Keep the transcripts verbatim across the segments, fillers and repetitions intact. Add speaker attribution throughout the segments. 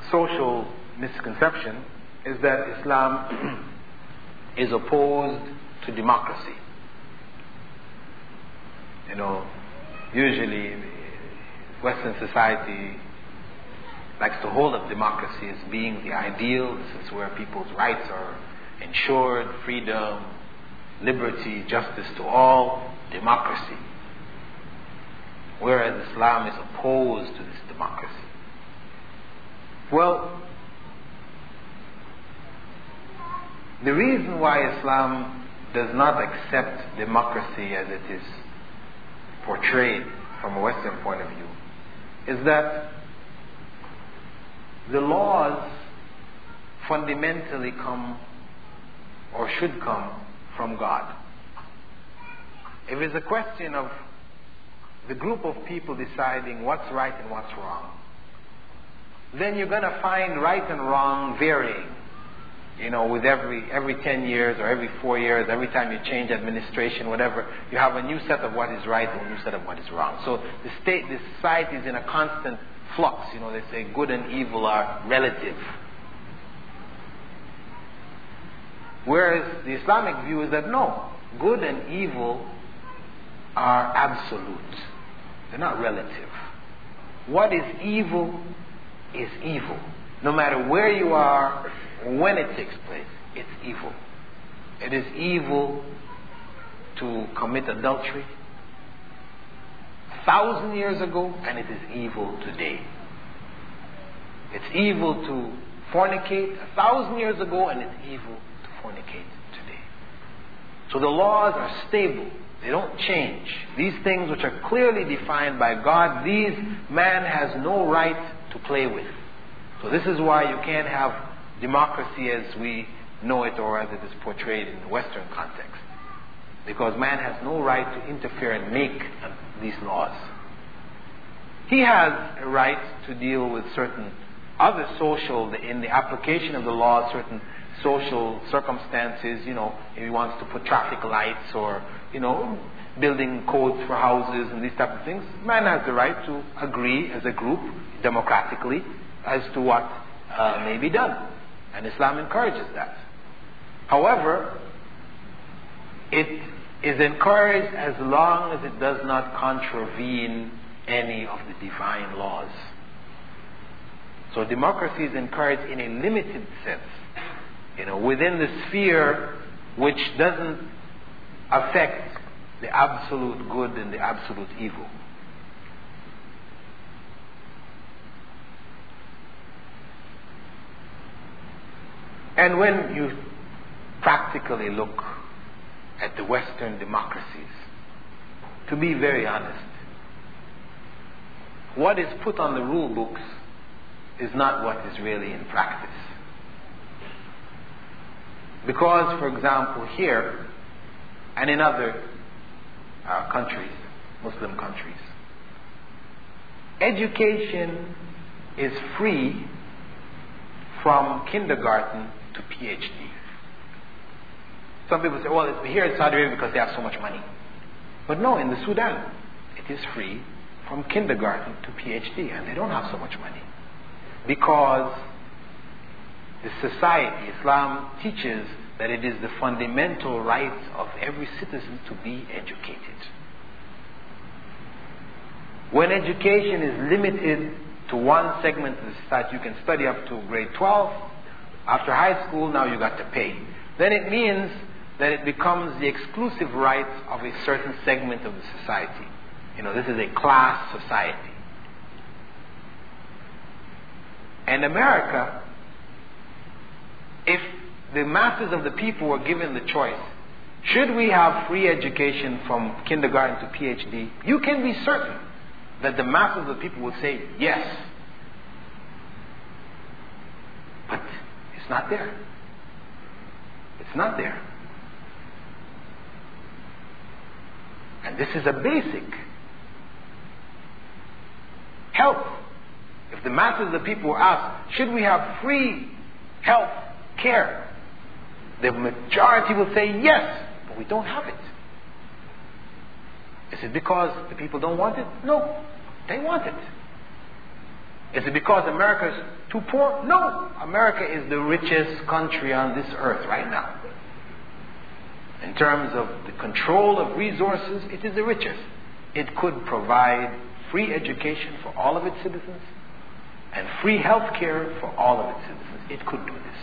Speaker 1: social misconception is that Islam is opposed to democracy. You know, usually Western society likes to hold up democracy as being the ideal. This is where people's rights are ensured, freedom, liberty, justice to all, democracy. Whereas Islam is opposed to this democracy. Well, the reason why Islam does not accept democracy as it is portrayed from a Western point of view is that the laws fundamentally come or should come from God. If it's a question of the group of people deciding what's right and what's wrong, then you're going to find right and wrong varying. You know, with every every ten years or every four years, every time you change administration, whatever, you have a new set of what is right and a new set of what is wrong. So the state, the society is in a constant flux. You know, they say good and evil are relative. Whereas the Islamic view is that no, good and evil are absolute. They're not relative. What is evil is evil. No matter where you are, when it takes place, it's evil. It is evil to commit adultery a thousand years ago, and it is evil today. It's evil to fornicate a thousand years ago, and it's evil to fornicate today. So the laws are stable. They don't change. These things which are clearly defined by God, these man has no right to play with. So this is why you can't have democracy as we know it or as it is portrayed in the Western context. Because man has no right to interfere and make these laws. He has a right to deal with certain other social, in the application of the law, certain social circumstances. You know, if he wants to put traffic lights or, you know, building codes for houses and these type of things, man has the right to agree as a group, democratically, as to what uh, may be done. And Islam encourages that. However, it is encouraged as long as it does not contravene any of the divine laws. So democracy is encouraged in a limited sense, you know, within the sphere which doesn't affect the absolute good and the absolute evil. And when you practically look at the Western democracies, to be very honest, what is put on the rule books is not what is really in practice. Because, for example, here and in other uh, countries, Muslim countries, education is free from kindergarten to PhD. Some people say, well, it's here in Saudi Arabia because they have so much money. But no, in the Sudan, it is free from kindergarten to PhD, and they don't have so much money. Because the society, Islam, teaches that it is the fundamental right of every citizen to be educated. When education is limited to one segment of the society, you can study up to grade twelve. After high school, now you got to pay. Then it means that it becomes the exclusive right of a certain segment of the society. You know, this is a class society. In America, if the masses of the people were given the choice, should we have free education from kindergarten to PhD, you can be certain that the masses of the people would say yes. But it's not there. It's not there. And this is a basic health. If the masses of the people were asked, should we have free health care? The majority will say yes, but we don't have it. Is it because the people don't want it? No, they want it. Is it because America is too poor? No. America is the richest country on this earth right now. In terms of the control of resources, it is the richest. It could provide free education for all of its citizens and free health care for all of its citizens. It could do this.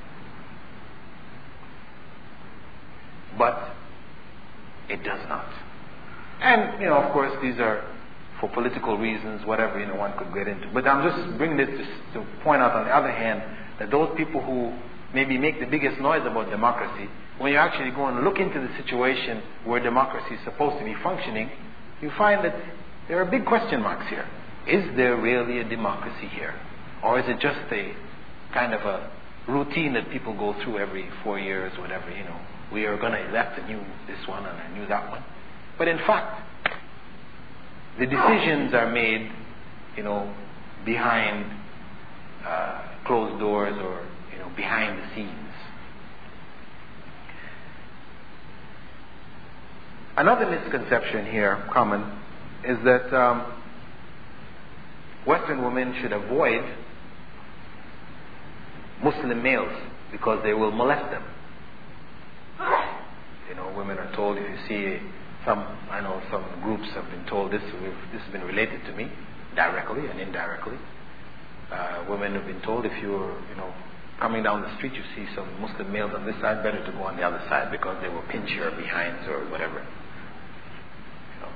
Speaker 1: But it does not. And, you know, of course, these are for political reasons, whatever, you know, one could get into. But I'm just bringing this to, to point out, on the other hand, that those people who maybe make the biggest noise about democracy, when you actually go and look into the situation where democracy is supposed to be functioning, you find that there are big question marks here. Is there really a democracy here? Or is it just a kind of a routine that people go through every four years, whatever, you know? We are going to elect a new this one and a new that one. But in fact, the decisions are made, you know, behind uh, closed doors or, you know, behind the scenes. Another misconception here, common, is that um, Western women should avoid Muslim males because they will molest them. You know, women are told, if you see some, I know some groups have been told this, this has been related to me, directly and indirectly. Uh, women have been told, if you're, you know, coming down the street, you see some Muslim males on this side, better to go on the other side because they will pinch your behinds or whatever. You know.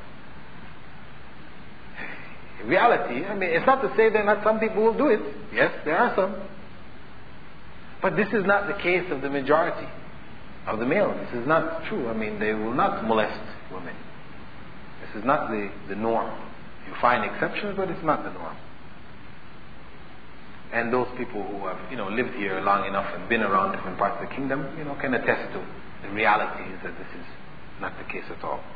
Speaker 1: In reality, I mean, it's not to say that not some people will do it. Yes, there are some. But this is not the case of the majority of the males. This is not true. I mean, they will not molest women. This is not the, the norm. You find exceptions, but it's not the norm. And those people who have, you know, lived here long enough and been around different parts of the kingdom, you know, can attest to the reality is that this is not the case at all.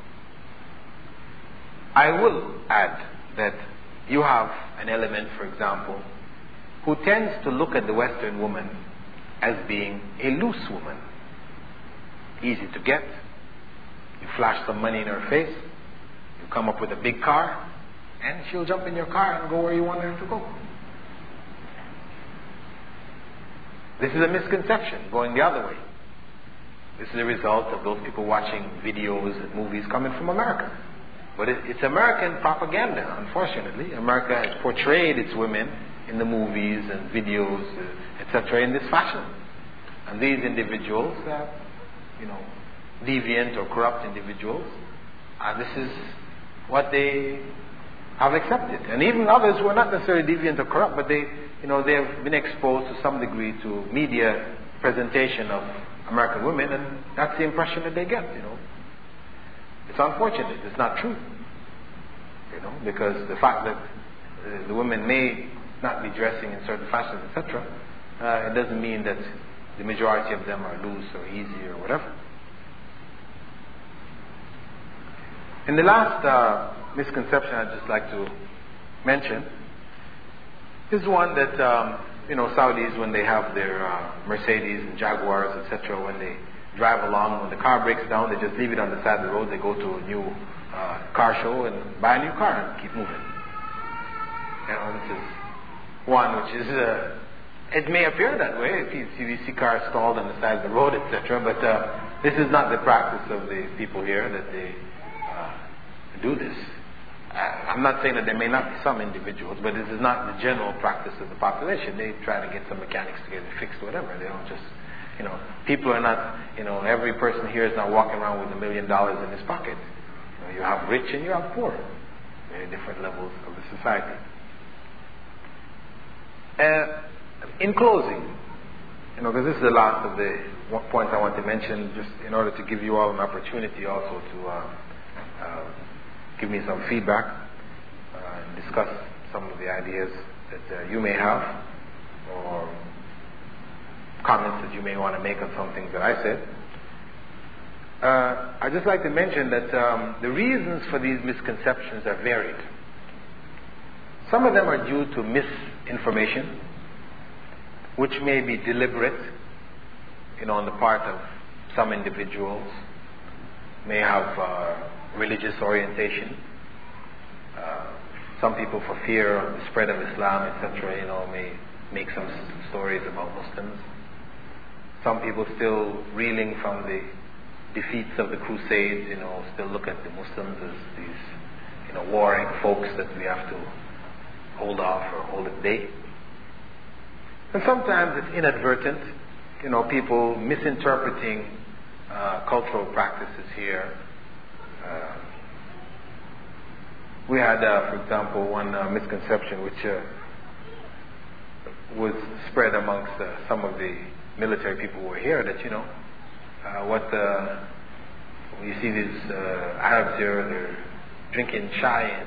Speaker 1: I will add that you have an element, for example, who tends to look at the Western woman as being a loose woman. Easy to get. You flash some money in her face, you come up with a big car, and she'll jump in your car and go where you want her to go. This is a misconception going the other way. This is a result of those people watching videos and movies coming from America. But it, it's American propaganda, unfortunately. America has portrayed its women in the movies and videos, uh, et cetera, in this fashion. And these individuals, uh, you know, deviant or corrupt individuals, uh, this is what they have accepted. And even others who are not necessarily deviant or corrupt, but they, you know, they have been exposed to some degree to media presentation of American women, and that's the impression that they get, you know. It's unfortunate. It's not true, you know, because the fact that uh, the women may not be dressing in certain fashions, et cetera, uh, it doesn't mean that the majority of them are loose or easy or whatever. And the last uh, misconception I'd just like to mention is one that, um, you know, Saudis, when they have their uh, Mercedes and Jaguars, et cetera, when they drive along, when the car breaks down, they just leave it on the side of the road, they go to a new uh, car show and buy a new car and keep moving. You know, this is one which is, uh, it may appear that way if you see, you see cars stalled on the side of the road, et cetera, but uh, this is not the practice of the people here, that they uh, do this. I'm not saying that there may not be some individuals, but this is not the general practice of the population. They try to get some mechanics together, fix whatever. They don't just, you know, people are not, you know, every person here is not walking around with a million dollars in his pocket. You know, you have rich and you have poor, very different levels of the society. Uh, in closing, you know, because this is the last of the points I want to mention, just in order to give you all an opportunity also to uh, uh, give me some feedback uh, and discuss some of the ideas that uh, you may have, or comments that you may want to make on some things that I said. Uh, I'd just like to mention that um, the reasons for these misconceptions are varied. Some of them are due to misinformation, which may be deliberate, you know, on the part of some individuals, may have uh, religious orientation. Uh, some people, for fear of the spread of Islam, et cetera, you know, may make some s- stories about Muslims. Some people still reeling from the defeats of the Crusades, you know, still look at the Muslims as these, you know, warring folks that we have to hold off or hold at bay. And sometimes it's inadvertent, you know, people misinterpreting uh, cultural practices here. Uh, we had, uh, for example, one uh, misconception which uh, was spread amongst uh, some of the military people who were here, that, you know, uh, what uh, when you see these uh, Arabs here, they're drinking chai and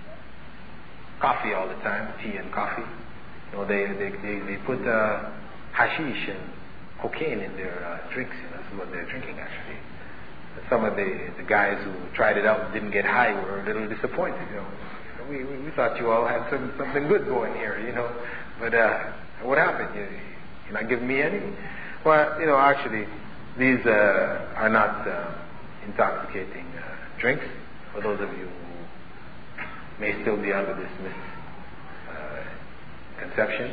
Speaker 1: coffee all the time, tea and coffee. You know, they they they, they put uh, hashish and cocaine in their uh, drinks. You know, this is what they're drinking actually. And some of the, the guys who tried it out and didn't get high were a little disappointed. You know, we we, we thought you all had some, something good going here. You know, but uh, what happened? You, you're not giving me any? Well, you know, actually, these uh, are not uh, intoxicating uh, drinks. For those of you who may still be under this misconception.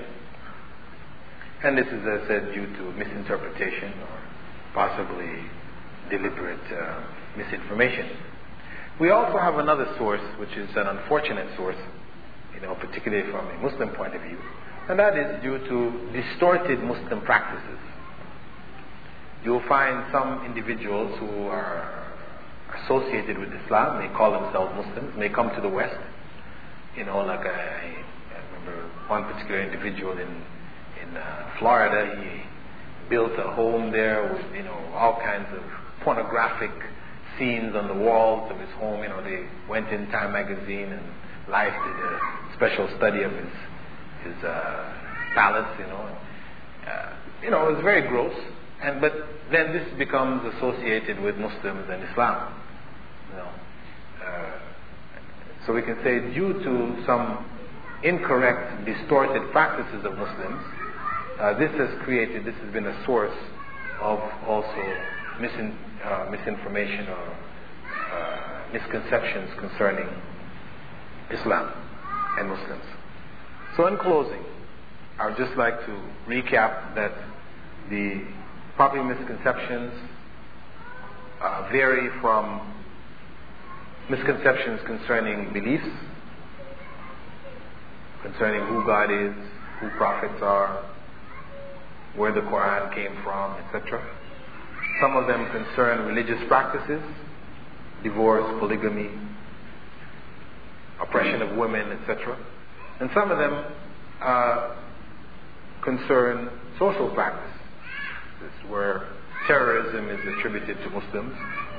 Speaker 1: And this is, as I said, due to misinterpretation or possibly deliberate uh, misinformation. We also have another source, which is an unfortunate source, you know, particularly from a Muslim point of view, and that is due to distorted Muslim practices. You'll find some individuals who are associated with Islam, they call themselves Muslims, and they come to the West. You know, like I, I remember one particular individual in in uh, Florida. He built a home there with, you know, all kinds of pornographic scenes on the walls of his home. You know, they went in Time magazine and Life did a special study of his his uh, palace. You know, uh, you know, it was very gross. And but then this becomes associated with Muslims and Islam. You know, uh, so we can say due to some incorrect, distorted practices of Muslims, uh, this has created, this has been a source of also misin, uh, misinformation or uh, misconceptions concerning Islam and Muslims. So in closing, I would just like to recap that the popular misconceptions uh, vary from misconceptions concerning beliefs, concerning who God is, who prophets are, where the Quran came from, et cetera. Some of them concern religious practices, divorce, polygamy, oppression of women, et cetera. And some of them uh, concern social practice, where terrorism is attributed to Muslims,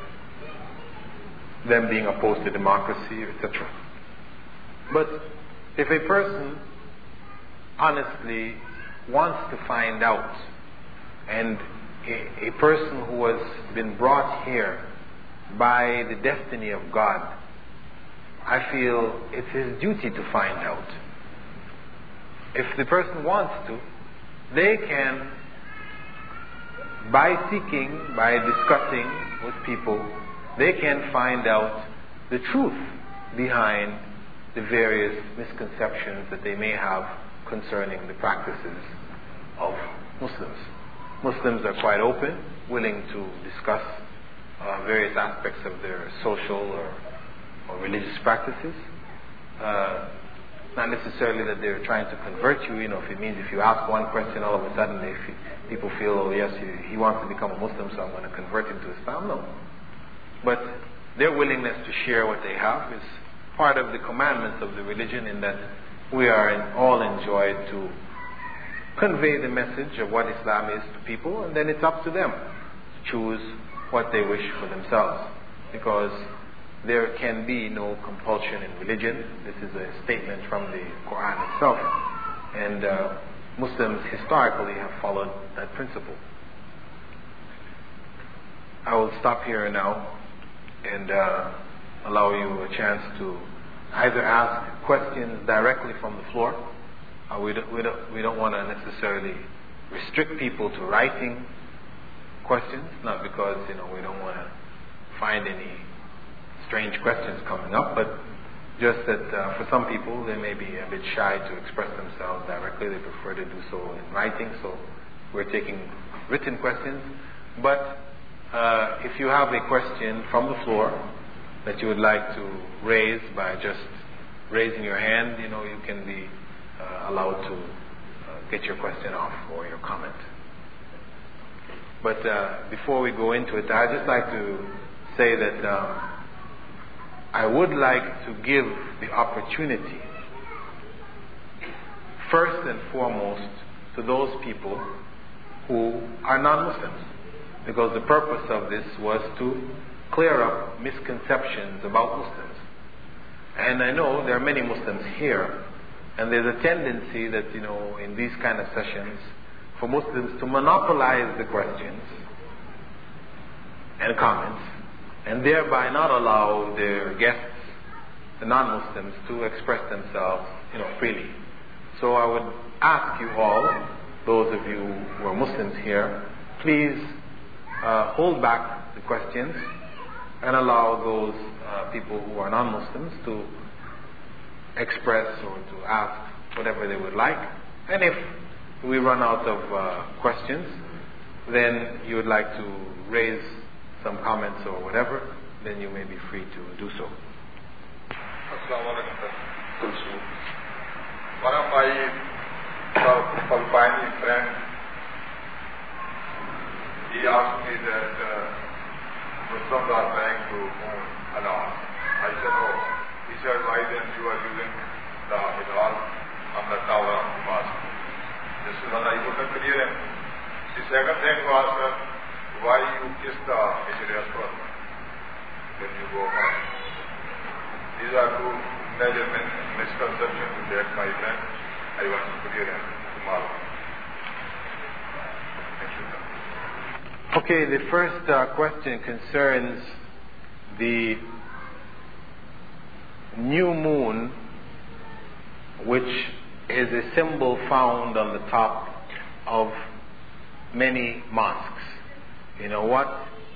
Speaker 1: them being opposed to democracy, et cetera. But if a person honestly wants to find out, and a, a person who has been brought here by the destiny of God, I feel it's his duty to find out. If the person wants to, they can, by seeking, by discussing with people, they can find out the truth behind the various misconceptions that they may have concerning the practices of Muslims. Muslims are quite open, willing to discuss uh, various aspects of their social or, or religious practices. Uh, not necessarily that they're trying to convert you. You know, if it means if you ask one question, all of a sudden they feel, people feel, oh yes, he, he wants to become a Muslim, so I'm going to convert him to Islam. No. But their willingness to share what they have is part of the commandments of the religion, in that we are in, all enjoined to convey the message of what Islam is to people, and then it's up to them to choose what they wish for themselves. Because there can be no compulsion in religion. This is a statement from the Quran itself. And uh, Muslims historically have followed that principle. I will stop here now and uh, allow you a chance to either ask questions directly from the floor. Uh, we don't, we don't, we don't want to necessarily restrict people to writing questions, not because, you know, we don't want to find any strange questions coming up, but Just that uh, for some people, they may be a bit shy to express themselves directly. They prefer to do so in writing, so we're taking written questions. But uh, if you have a question from the floor that you would like to raise by just raising your hand, you know, you can be uh, allowed to uh, get your question off or your comment. But uh, before we go into it, I'd just like to say that um, I would like to give the opportunity, first and foremost, to those people who are non-Muslims. Because the purpose of this was to clear up misconceptions about Muslims. And I know there are many Muslims here, and there's a tendency that, you know, in these kind of sessions, for Muslims to monopolize the questions and comments, and thereby not allow their guests, the non-Muslims, to express themselves, you know, freely. So I would ask you all, those of you who are Muslims here, please uh, hold back the questions and allow those uh, people who are non-Muslims to express or to ask whatever they would like. And if we run out of uh, questions, then you would like to raise some comments or whatever, then you may be free to do so.
Speaker 2: Assalamu alaikum. One of my Philippine friends, he asked me that uh, Muslims are trying to moon Allah. I said, oh. He said, why then you are using the Hilal on the tower of the mosque? This is what I couldn't clear him. The second thing was, uh, why you kiss the Hijri Aswad when you go home? These are two major misconceptions that my friend, I want to clear him tomorrow. Thank you.
Speaker 1: Okay, the first uh, question concerns the new moon, which is a symbol found on the top of many mosques. You know, what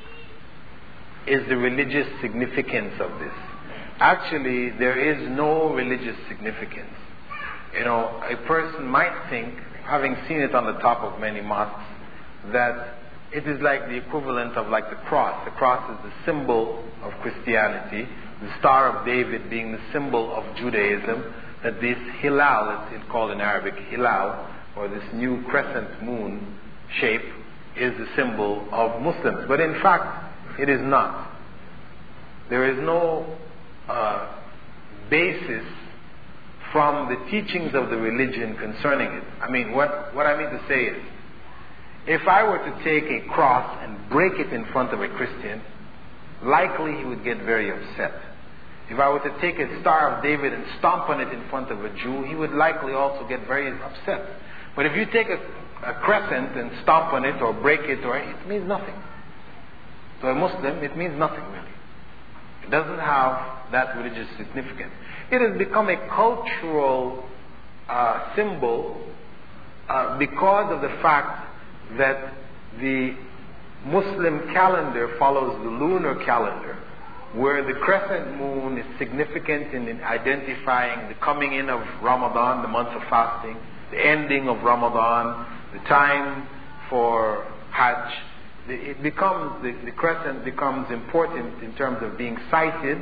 Speaker 1: is the religious significance of this? Actually, there is no religious significance. You know, a person might think, having seen it on the top of many mosques, that it is like the equivalent of like the cross. The cross is the symbol of Christianity, the Star of David being the symbol of Judaism, that this hilal, it's called in Arabic hilal, or this new crescent moon shape, is the symbol of Muslims. But in fact, it is not. There is no uh, basis from the teachings of the religion concerning it. I mean, what, what I mean to say is, if I were to take a cross and break it in front of a Christian, likely he would get very upset. If I were to take a Star of David and stomp on it in front of a Jew, he would likely also get very upset. But if you take a, a crescent and stomp on it or break it, or it means nothing. To a Muslim, it means nothing really. It doesn't have that religious significance. It has become a cultural uh, symbol uh, because of the fact that the Muslim calendar follows the lunar calendar, where the crescent moon is significant in identifying the coming in of Ramadan, the month of fasting, the ending of Ramadan, the time for Hajj. It becomes, the, the crescent becomes important in terms of being sighted.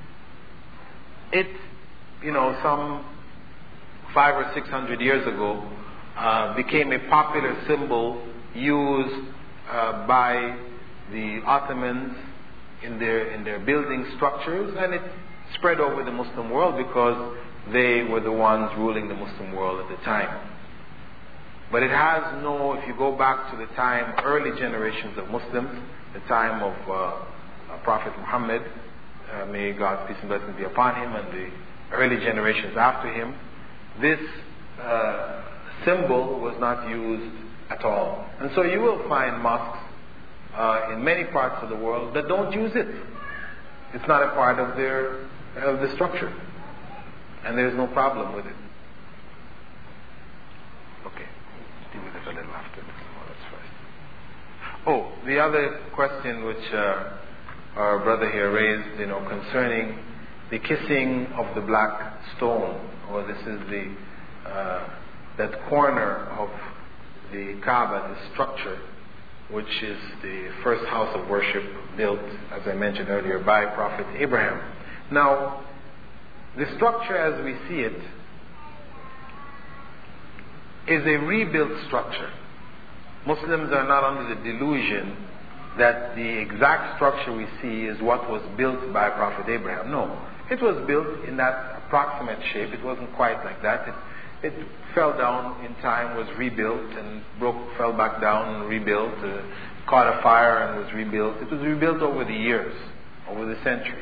Speaker 1: It, you know, some five or six hundred years ago, uh, became a popular symbol used uh, by the Ottomans in their in their building structures, and it spread over the Muslim world because they were the ones ruling the Muslim world at the time. But it has no, if you go back to the time, early generations of Muslims, the time of uh, Prophet Muhammad, uh, may God's peace and blessings be upon him, and the early generations after him, this uh, symbol was not used at all. And so you will find mosques uh, in many parts of the world that don't use it. It's not a part of their of the structure, and there's no problem with it. Okay, deal with it a little after. Oh, the other question which uh, our brother here raised, you know, concerning the kissing of the black stone, or this is the uh, that corner of the Kaaba, the structure, which is the first house of worship built, as I mentioned earlier, by Prophet Abraham. Now, the structure as we see it is a rebuilt structure. Muslims are not under the delusion that the exact structure we see is what was built by Prophet Abraham. No, it was built in that approximate shape. It wasn't quite like that. It, it fell down in time, was rebuilt, and broke, fell back down and rebuilt, uh, caught a fire and was rebuilt. It was rebuilt over the years, over the centuries.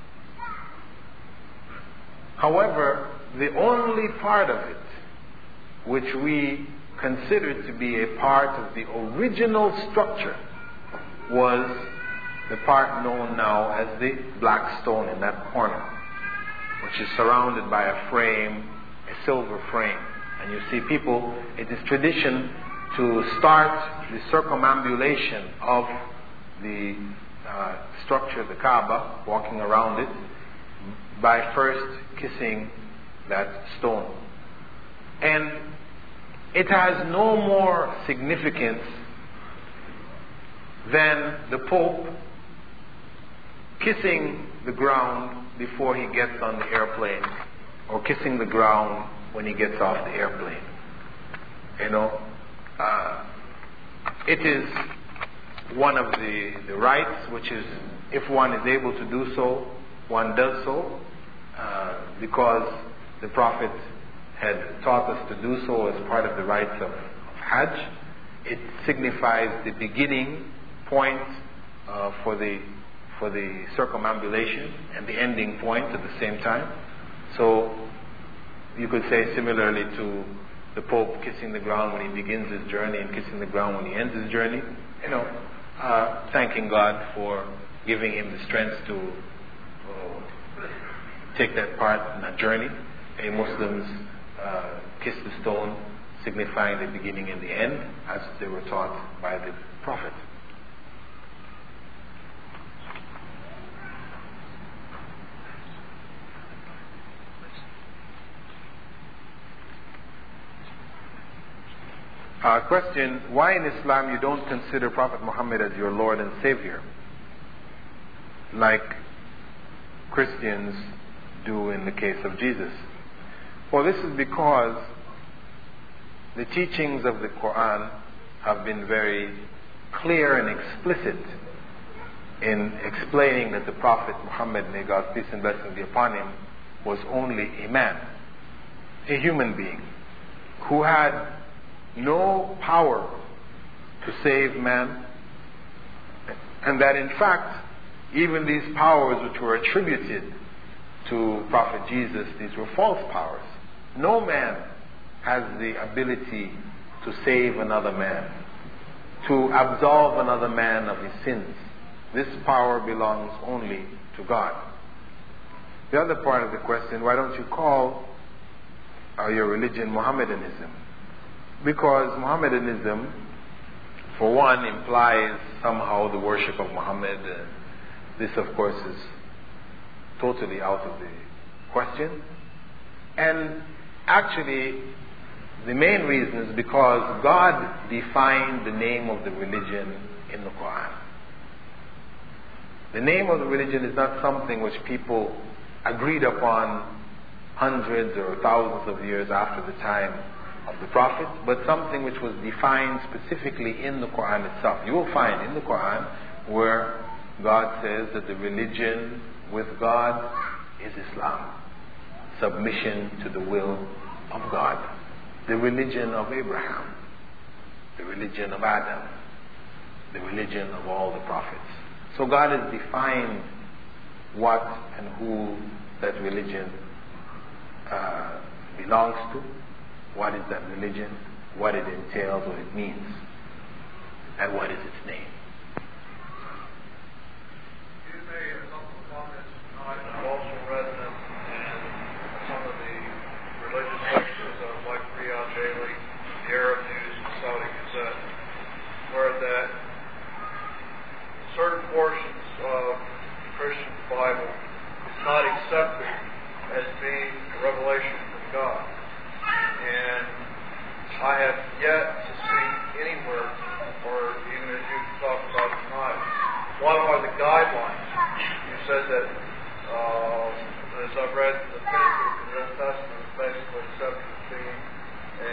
Speaker 1: However, the only part of it which we consider to be a part of the original structure was the part known now as the black stone in that corner, which is surrounded by a frame, a silver frame. And you see people, it is tradition to start the circumambulation of the uh, structure, the Kaaba, walking around it, by first kissing that stone. And it has no more significance than the Pope kissing the ground before he gets on the airplane, or kissing the ground when he gets off the airplane. You know, uh, it is one of the, the rites, which is, if one is able to do so, one does so, uh, because the Prophet had taught us to do so as part of the rites of, of Hajj. It signifies the beginning point uh, for the for the circumambulation and the ending point at the same time. So you could say similarly to the Pope kissing the ground when he begins his journey and kissing the ground when he ends his journey. You know, uh, thanking God for giving him the strength to uh, take that part in that journey. A Muslims uh, kiss the stone, signifying the beginning and the end, as they were taught by the Prophet. Uh, question, why in Islam you don't consider Prophet Muhammad as your Lord and Savior, like Christians do in the case of Jesus? Well, this is because the teachings of the Quran have been very clear and explicit in explaining that the Prophet Muhammad, may God's peace and blessing be upon him, was only a man, a human being, who had no power to save man, and that in fact even these powers which were attributed to Prophet Jesus, these were false powers. No man has the ability to save another man, to absolve another man of his sins. This power belongs only to God. The other part of the question, why don't you call uh, your religion Mohammedanism? Because Mohammedanism, for one, implies somehow the worship of Muhammad. Uh, this, of course, is totally out of the question. And actually, the main reason is because God defined the name of the religion in the Quran. The name of the religion is not something which people agreed upon hundreds or thousands of years after the time of the Prophet, but something which was defined specifically in the Quran itself. You will find in the Quran where God says that the religion with God is Islam, submission to the will of God, the religion of Abraham, the religion of Adam, the religion of all the prophets. So God has defined what and who that religion uh, belongs to, what is that religion, what it entails, what it means, and what is its name.
Speaker 2: You made a couple of comments tonight. I've also read them in some of the religious sections of like Riyadh Daily, the Arab News, the Saudi Gazette, where that certain portions of the Christian Bible is
Speaker 3: not accepted as being a revelation from God. And I have yet to see anywhere, or even as you talked about tonight, what are the guidelines? You said that, uh, as I've read the Pentateuch in the Old Testament, is basically accepted as being a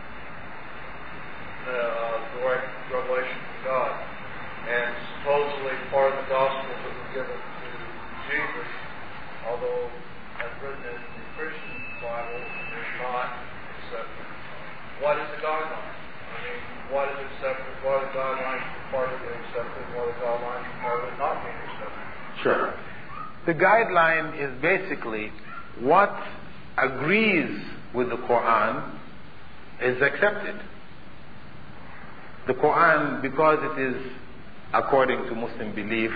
Speaker 3: uh, direct revelation from God. And supposedly part of the Gospels that were given to Jesus, although as written in the Christian Bible, is not accepted. What is the guideline? I mean, what is accepted? What are the guidelines for part of it accepted? What are the guidelines for part of it not being accepted?
Speaker 1: Sure. The guideline is basically what agrees with the Quran is accepted. The Quran, because it is, according to Muslim belief,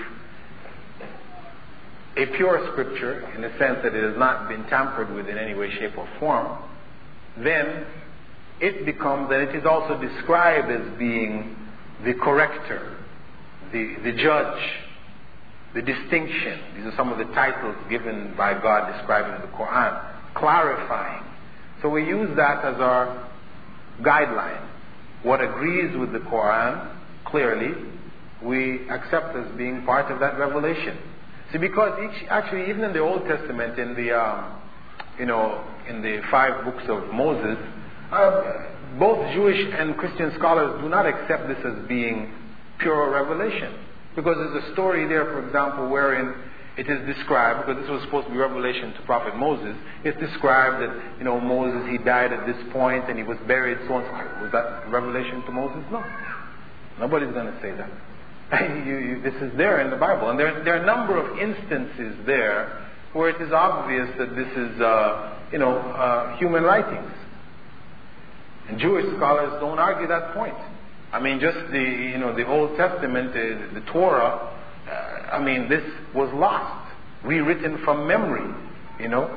Speaker 1: a pure scripture, in the sense that it has not been tampered with in any way, shape, or form, then it becomes, and it is also described as being the corrector, the, the judge, the distinction. These are some of the titles given by God describing the Quran, clarifying. So we use that as our guideline. What agrees with the Quran, clearly, we accept as being part of that revelation. See, because each, actually, even in the Old Testament, in the, um, you know, in the five books of Moses, uh, both Jewish and Christian scholars do not accept this as being pure revelation. Because there's a story there, for example, wherein it is described, because this was supposed to be revelation to Prophet Moses, it's described that, you know, Moses, he died at this point and he was buried, so on. Was that revelation to Moses? No. Nobody's going to say that. you, you, this is there in the Bible. And there, there are a number of instances there where it is obvious that this is, uh, you know, uh, human writings. And Jewish scholars don't argue that point. I mean, just the, you know, the Old Testament, the, the Torah, uh, I mean, this was lost, rewritten from memory, you know.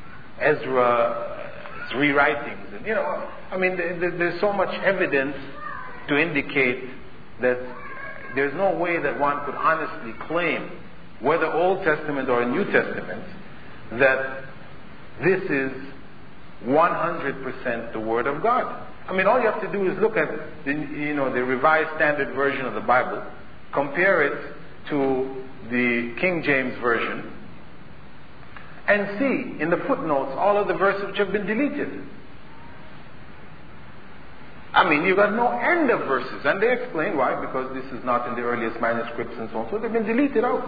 Speaker 1: Ezra's rewritings, and, you know, I mean, the, the, there's so much evidence to indicate that there's no way that one could honestly claim, whether Old Testament or New Testament, that this is one hundred percent the Word of God. I mean, all you have to do is look at the, you know, the Revised Standard Version of the Bible, compare it to the King James Version, and see in the footnotes all of the verses which have been deleted. I mean, you've got no end of verses, and they explain why, because this is not in the earliest manuscripts and so on, so they've been deleted out.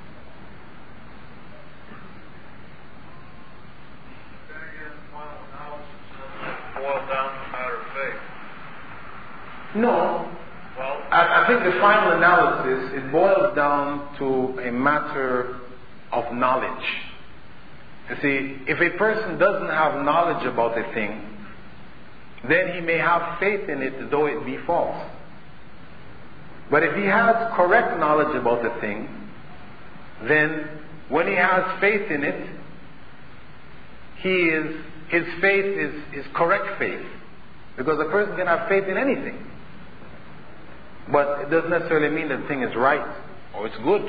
Speaker 1: No.
Speaker 3: Well,
Speaker 1: I, I think the final analysis, it boils down to a matter of knowledge. You see, if a person doesn't have knowledge about a thing, then he may have faith in it though it be false. But if he has correct knowledge about a thing, then when he has faith in it, he is, his faith is, is correct faith. Because a person can have faith in anything. But it doesn't necessarily mean that the thing is right or it's good.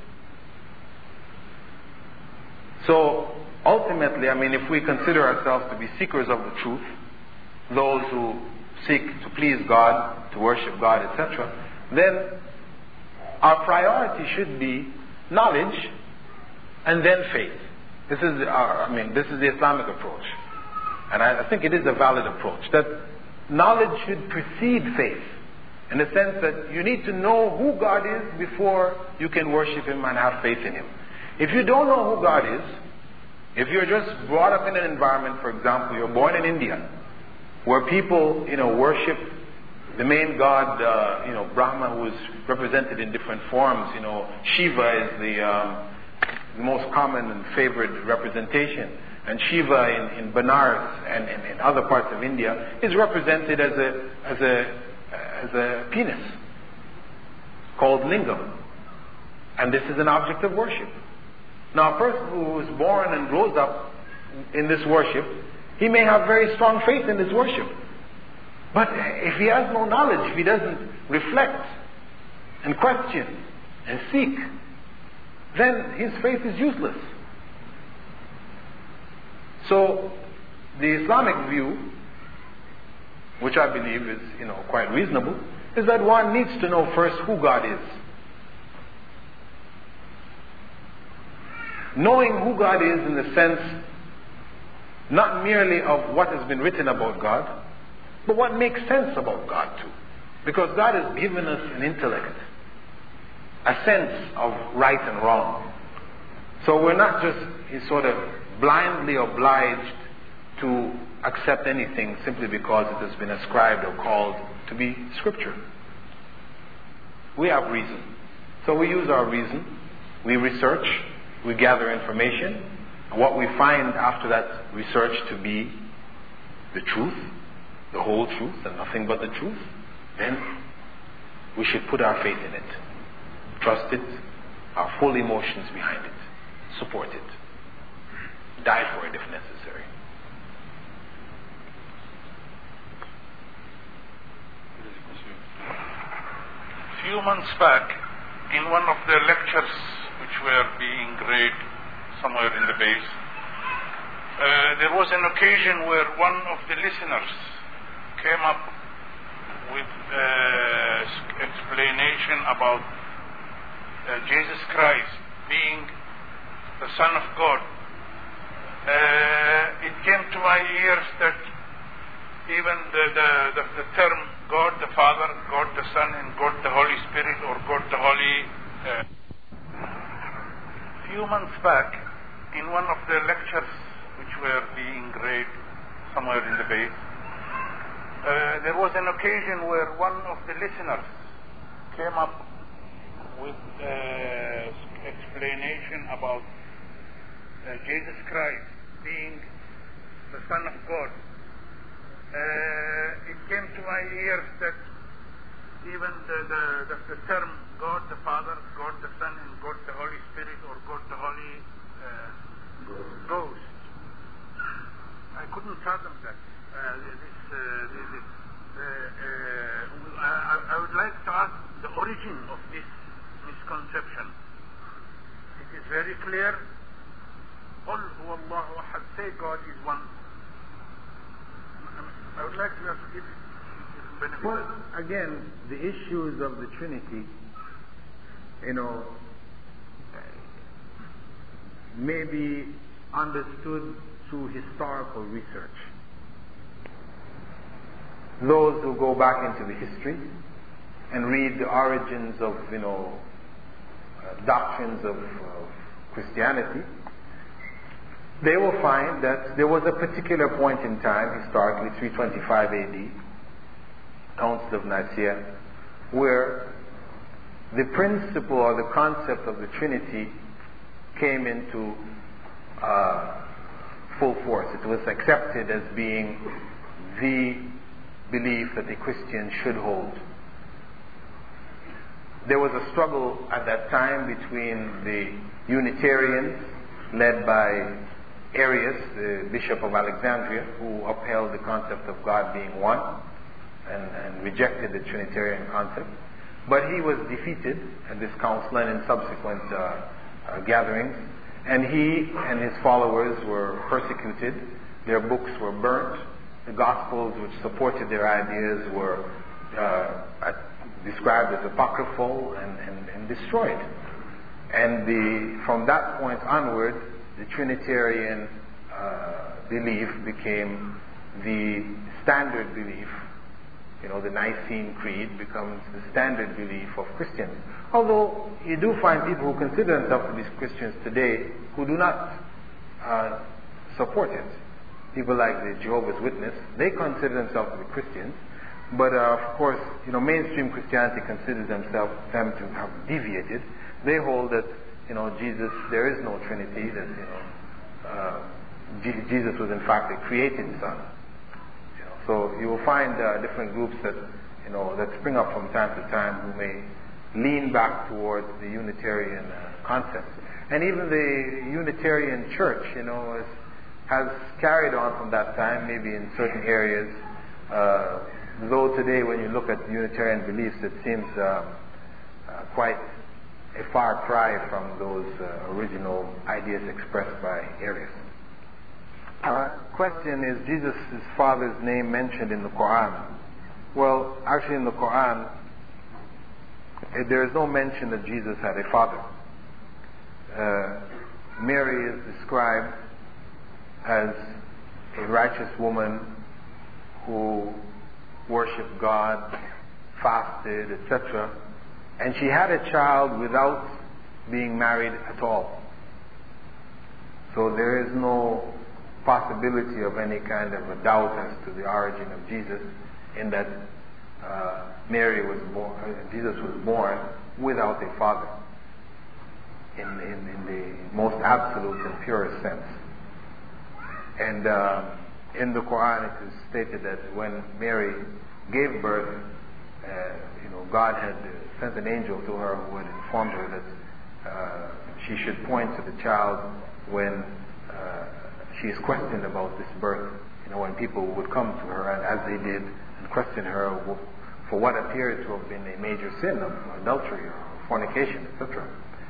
Speaker 1: So ultimately, I mean, if we consider ourselves to be seekers of the truth, those who seek to please God, to worship God, et cetera, then our priority should be knowledge and then faith. This is our, I mean, this is the Islamic approach. And I, I think it is a valid approach, that knowledge should precede faith. In the sense that you need to know who God is before you can worship Him and have faith in Him. If you don't know who God is, if you're just brought up in an environment, for example, you're born in India, where people, you know, worship the main god, uh, you know, Brahma, who is represented in different forms. You know, Shiva is the, um, the most common and favorite representation. And Shiva in, in Benares and in, in other parts of India is represented as a as a as a penis called lingam, and this is an object of worship. Now, a person who is born and grows up in this worship, he may have very strong faith in this worship, but if he has no knowledge, if he doesn't reflect and question and seek, then his faith is useless. So, the Islamic view, which I believe is, you know, quite reasonable, is that one needs to know first who God is. Knowing who God is in the sense not merely of what has been written about God, but what makes sense about God too. Because God has given us an intellect, a sense of right and wrong. So we're not just sort of blindly obliged to accept anything simply because it has been ascribed or called to be scripture. We have reason. So we use our reason, we research, we gather information, and what we find after that research to be the truth, the whole truth and nothing but the truth, then we should put our faith in it, trust it, our full emotions behind it, support it, die for it if necessary.
Speaker 4: Few months back, in one of the lectures which were being read somewhere in the base, uh, there was an occasion where one of the listeners came up with uh, explanation about uh, Jesus Christ being the Son of God. Uh, it came to my ears that even the, the, the, the term God the Father, God the Son, and God the Holy Spirit, or God the Holy... Uh, few months back, in one of the lectures which were being read somewhere in the base, uh, there was an occasion where one of the listeners came up with uh, explanation about uh, Jesus Christ being the Son of God. Uh, it came to my ears that even the, the, the, the term God the Father, God the Son, and God the Holy Spirit, or God the Holy uh, Ghost, I couldn't fathom that. Uh, this, uh, this, this, uh, uh, I, I would like to ask the origin of this misconception. It is very clear. قل هو الله أحد. Say God is one. I would like to ask if benefit.
Speaker 1: Well, again, the issues of the Trinity, you know, may be understood through historical research. Those who go back into the history and read the origins of, you know, uh, doctrines of, of Christianity, they will find that there was a particular point in time, historically, three twenty-five A D, Council of Nicaea, where the principle or the concept of the Trinity came into uh, full force. It was accepted as being the belief that a Christian should hold. There was a struggle at that time between the Unitarians, led by Arius, the Bishop of Alexandria, who upheld the concept of God being one and, and rejected the Trinitarian concept. But he was defeated at this council and in subsequent uh, uh, gatherings, and he and his followers were persecuted. Their books were burnt. The Gospels which supported their ideas were uh, described as apocryphal and, and, and destroyed. And the, from that point onward, the Trinitarian uh, belief became the standard belief. You know, the Nicene Creed becomes the standard belief of Christians. Although you do find people who consider themselves to be Christians today who do not uh, support it. People like the Jehovah's Witness, they consider themselves to be Christians, but uh, of course, you know, mainstream Christianity considers themselves them to have deviated. They hold that, you know, Jesus, there is no Trinity, that, you know, uh, G- Jesus was in fact a created Son. You know, so you will find uh, different groups that, you know, that spring up from time to time who may lean back towards the Unitarian uh, concept. And even the Unitarian Church, you know, is, has carried on from that time, maybe in certain areas. Uh, though today, when you look at Unitarian beliefs, it seems uh, uh, quite a far cry from those uh, original ideas expressed by Arius. Uh, question is Jesus' father's name mentioned in the Quran? Well, actually in the Quran, eh, there is no mention that Jesus had a father. Uh, Mary is described as a righteous woman who worshipped God, fasted, et cetera. And she had a child without being married at all. So there is no possibility of any kind of a doubt as to the origin of Jesus, in that uh, Mary was born, uh, Jesus was born without a father, in, in, in the most absolute and purest sense. And uh, in the Quran it is stated that when Mary gave birth, uh, you know, God had uh, sent an angel to her who had informed her that uh, she should point to the child when uh, she is questioned about this birth. You know, when people would come to her, and as they did, and question her for what appeared to have been a major sin of adultery or fornication, et cetera.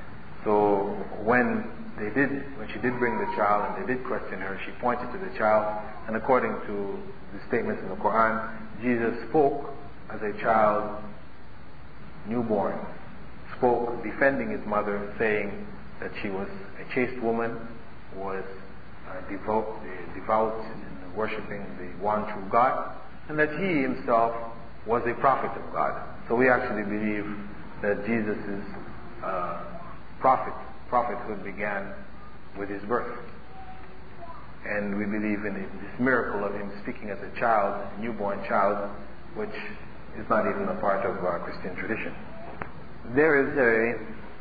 Speaker 1: So when they did, when she did bring the child and they did question her, she pointed to the child, and according to the statements in the Quran, Jesus spoke as a child newborn, spoke defending his mother, saying that she was a chaste woman, was uh, devout, uh, devout in worshipping the one true God, and that he himself was a prophet of God. So we actually believe that Jesus' uh, prophet, prophethood began with his birth. And we believe in it, this miracle of him speaking as a child, a newborn child, which is not even a part of our Christian tradition. There is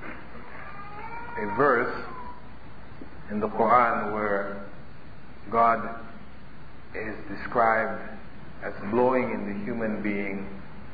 Speaker 1: a, a verse in the Quran where God is described as blowing in the human being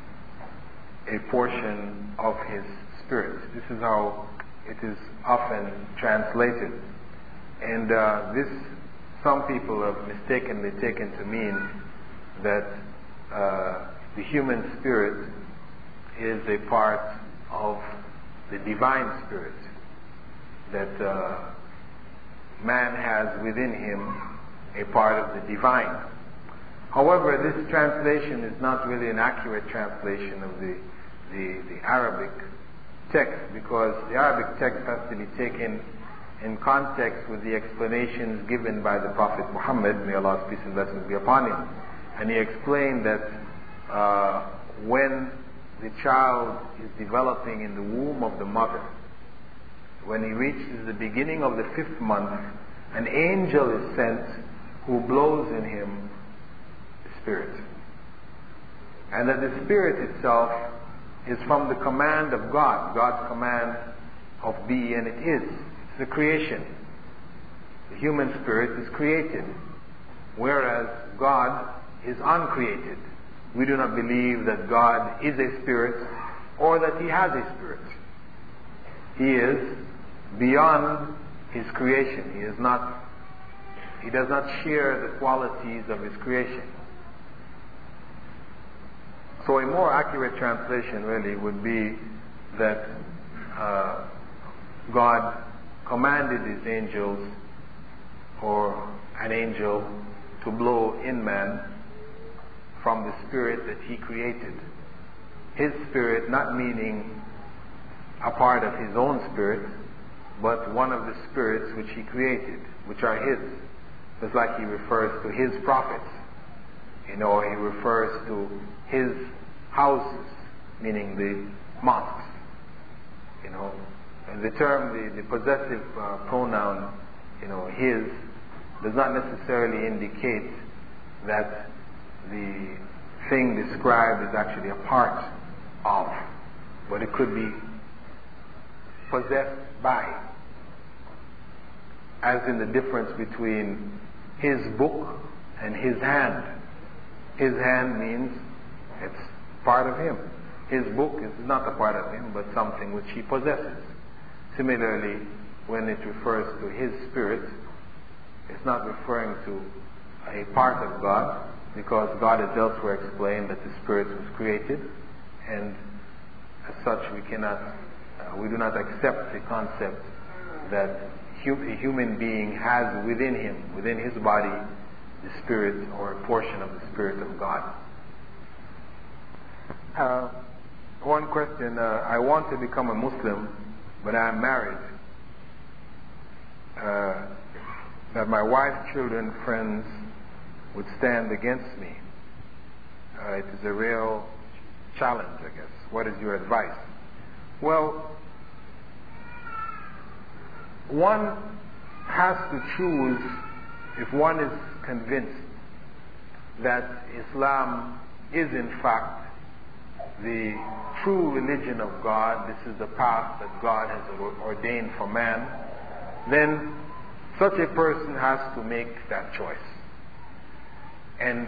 Speaker 1: a portion of his spirit. This is how it is often translated. And uh, this, some people have mistakenly taken to mean that uh, the human spirit is a part of the divine spirit, that uh, man has within him a part of the divine. However, this translation is not really an accurate translation of the, the, the Arabic text, because the Arabic text has to be taken in context with the explanations given by the Prophet Muhammad, may Allah's peace and blessings be upon him. And he explained that uh, when the child is developing in the womb of the mother, when he reaches the beginning of the fifth month, an angel is sent who blows in him the spirit. And that the spirit itself is from the command of God, God's command of be, and it is. It's the creation. The human spirit is created, whereas God is uncreated. We do not believe that God is a spirit or that he has a spirit. He is beyond his creation. He is not, he does not share the qualities of his creation. So a more accurate translation really would be that uh, God commanded his angels, or an angel, to blow in man from the spirit that he created. His spirit, not meaning a part of his own spirit, but one of the spirits which he created, which are his. Just like he refers to his prophets. You know, he refers to his houses, meaning the mosques. You know, and the term, the, the possessive uh, pronoun, you know, his, does not necessarily indicate that the thing described is actually a part of, but it could be possessed by, as in the difference between his book and his hand. His hand means it's part of him. His book is not a part of him, but something which he possesses. Similarly, when it refers to his spirit, it's not referring to a part of God, because God has elsewhere explained that the spirit was created, and as such we cannot, uh, we do not accept the concept that a human being has within him, within his body, the Spirit or a portion of the Spirit of God. Uh, one question, uh, I want to become a Muslim, but I am married. Uh, that my wife, children, friends would stand against me. Uh, it is a real challenge, I guess. What is your advice? Well, one has to choose if one is convinced that Islam is in fact the true religion of God, this is the path that God has ordained for man, then such a person has to make that choice. And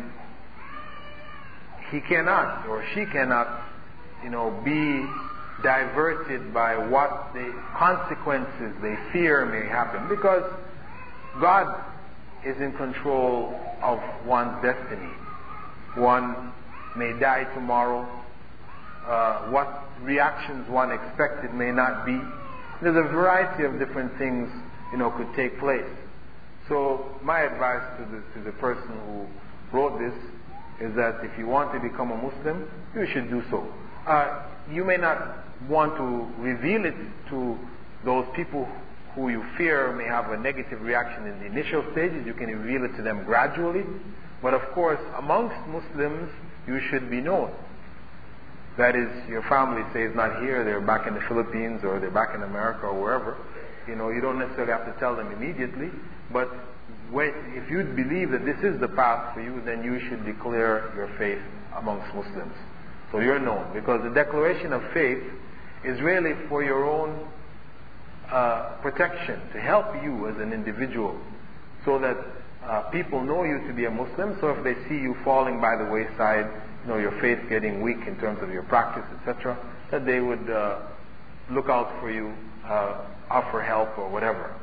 Speaker 1: he cannot or she cannot, you know, be diverted by what the consequences they fear may happen, because God is in control of one's destiny. One may die tomorrow. Uh, what reactions one expected may not be. There's a variety of different things, you know, could take place. So my advice to the to the person who wrote this is that if you want to become a Muslim, you should do so. Uh, you may not want to reveal it to those people who you fear may have a negative reaction in the initial stages. You can reveal it to them gradually. But of course, amongst Muslims, you should be known. That is, your family say is not here, they're back in the Philippines or they're back in America or wherever. You know, you don't necessarily have to tell them immediately, but when, if you believe that this is the path for you, then you should declare your faith amongst Muslims. So you're known, because the declaration of faith is really for your own uh, protection, to help you as an individual, so that uh, people know you to be a Muslim, so if they see you falling by the wayside, you know, your faith getting weak in terms of your practice, et cetera, that they would uh, look out for you, uh, offer help or whatever.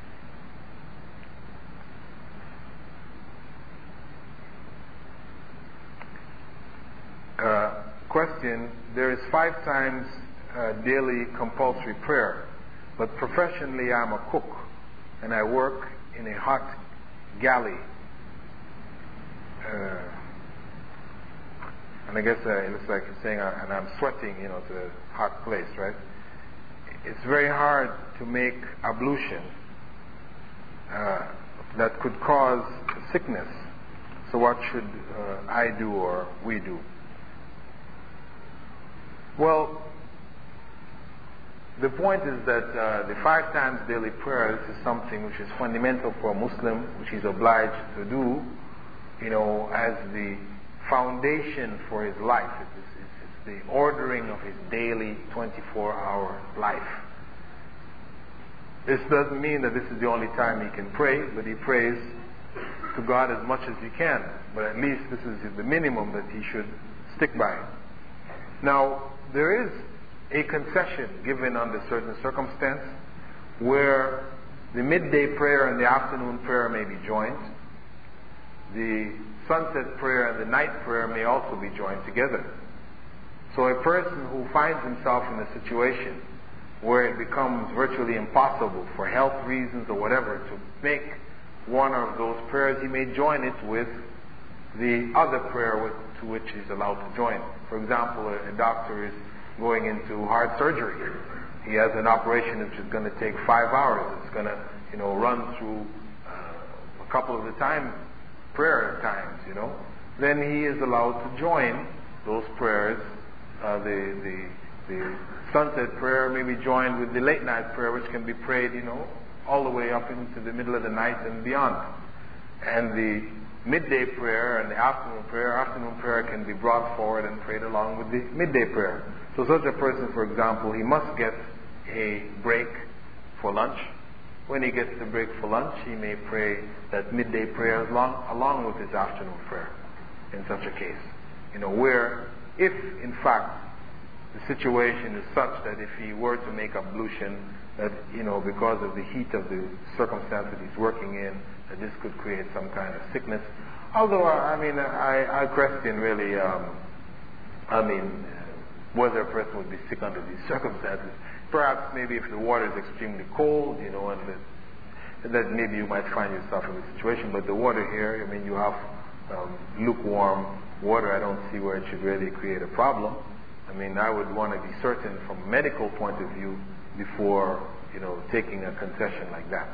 Speaker 1: Uh, question, there is five times uh, daily compulsory prayer, but professionally I'm a cook and I work in a hot galley. Uh, And I guess uh, it looks like it's saying, uh, and I'm sweating, you know, to a hot place, right? It's very hard to make ablution uh, that could cause sickness. So what should uh, I do or we do? Well, the point is that uh, the five times daily prayer, this is something which is fundamental for a Muslim, which he's obliged to do, you know, as the foundation for his life. It's, it's, it's the ordering of his daily twenty-four hour life. This doesn't mean that this is the only time he can pray, but he prays to God as much as he can. But at least this is the minimum that he should stick by. Now, there is a concession given under certain circumstance where the midday prayer and the afternoon prayer may be joined. The sunset prayer and the night prayer may also be joined together. So a person who finds himself in a situation where it becomes virtually impossible for health reasons or whatever to make one of those prayers, he may join it with the other prayer with, to which he's allowed to join. For example, a, a doctor is going into heart surgery. He has an operation which is going to take five hours. It's going to, you know, run through uh, a couple of the time prayer times, you know. Then he is allowed to join those prayers. Uh, the the the sunset prayer may be joined with the late night prayer, which can be prayed, you know, all the way up into the middle of the night and beyond. And the midday prayer and the afternoon prayer, afternoon prayer can be brought forward and prayed along with the midday prayer. So such a person, for example, he must get a break for lunch. When he gets the break for lunch, he may pray that midday prayer along, along with his afternoon prayer in such a case. You know, where if in fact the situation is such that if he were to make ablution, that, you know, because of the heat of the circumstance that he's working in, that this could create some kind of sickness. Although, I mean, I, I question really, um, I mean, whether a person would be sick under these circumstances. Perhaps maybe if the water is extremely cold, you know, and the
Speaker 5: that maybe you might find yourself in a situation. But the water here, I mean, you have um, lukewarm water. I don't see where it should really create a problem. I mean, I would want to be certain from a medical point of view before, you know, taking a concession like that.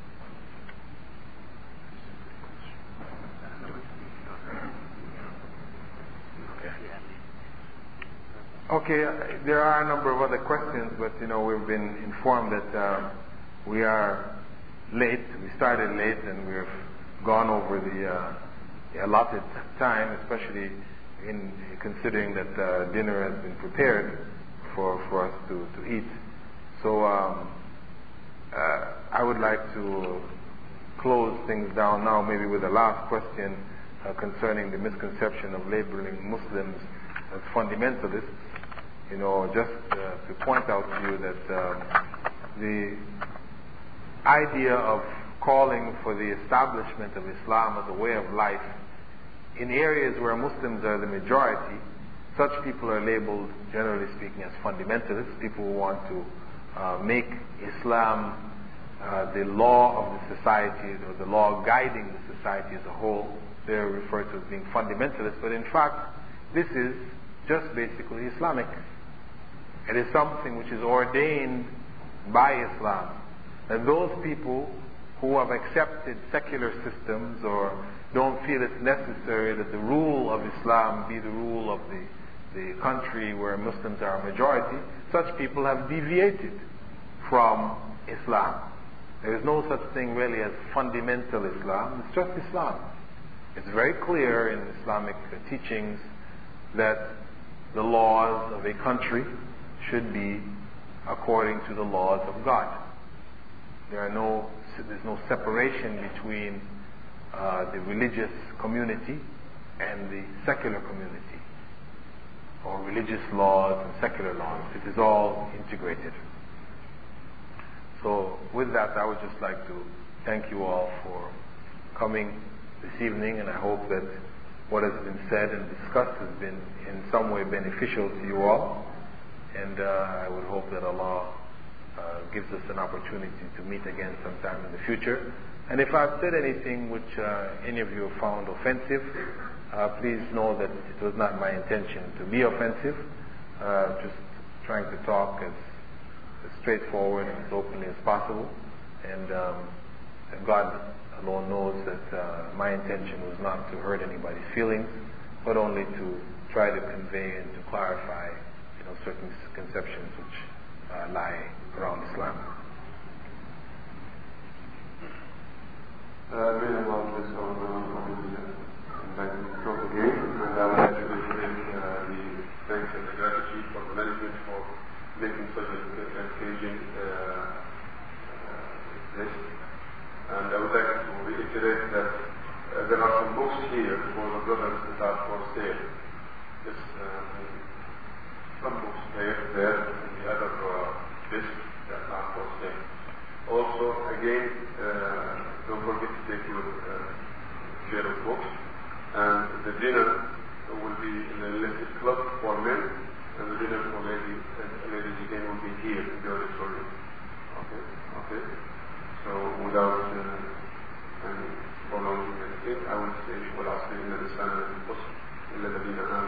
Speaker 5: Okay, uh, there are a number of other questions, but you know, we've been informed that uh, we are late. We started late and we've gone over the uh, allotted time, especially in considering that uh, dinner has been prepared for, for us to, to eat. So um, uh, I would like to close things down now, maybe with the last question uh, concerning the misconception of labeling Muslims as fundamentalists. You know, just uh, to point out to you that um, the idea of calling for the establishment of Islam as a way of life in areas where Muslims are the majority, such people are labeled, generally speaking, as fundamentalists, people who want to uh, make Islam uh, the law of the society, or the law guiding the society as a whole. They're referred to as being fundamentalists, but in fact, this is just basically Islamic. It is something which is ordained by Islam. And those people who have accepted secular systems or don't feel it's necessary that the rule of Islam be the rule of the, the country where Muslims are a majority, such people have deviated from Islam. There is no such thing really as fundamental Islam. It's just Islam. It's very clear in Islamic teachings that the laws of a country should be according to the laws of God. There are no, there's no separation between uh, the religious community and the secular community, or religious laws and secular laws. It is all integrated. So with that, I would just like to thank you all for coming this evening, and I hope that what has been said and discussed has been in some way beneficial to you all. And uh, I would hope that Allah uh, gives us an opportunity to meet again sometime in the future. And if I've said anything which uh, any of you have found offensive, uh, please know that it was not my intention to be offensive. Uh, just trying to talk as, as straightforward and as openly as possible. And um, God alone knows that uh, my intention was not to hurt anybody's feelings, but only to try to convey and to clarify, you know, certain conceptions which uh, lie around Islam.
Speaker 6: Uh, may Allah bless our enlightened talk again, and I would like to extend uh, the thanks and the gratitude for the management for making such an engaging uh, uh, list. And I would like to reiterate that uh, there are some books here for the brothers that are for sale. Yes, uh, some books there, there, and the other uh, lists that are for sale. Also, again, uh, don't forget to take your uh, share of books. And the dinner will be in a limited club for men, and the dinner for ladies, and ladies again will be here in the auditorium. Okay, okay. So without uh, any prolonging anything, I will say, وَالْعَصْرِ إِنَّ الْإِنسَانَ لَفِي خُسْرٍ إِلَّا الَّذِينَ آمَنُوا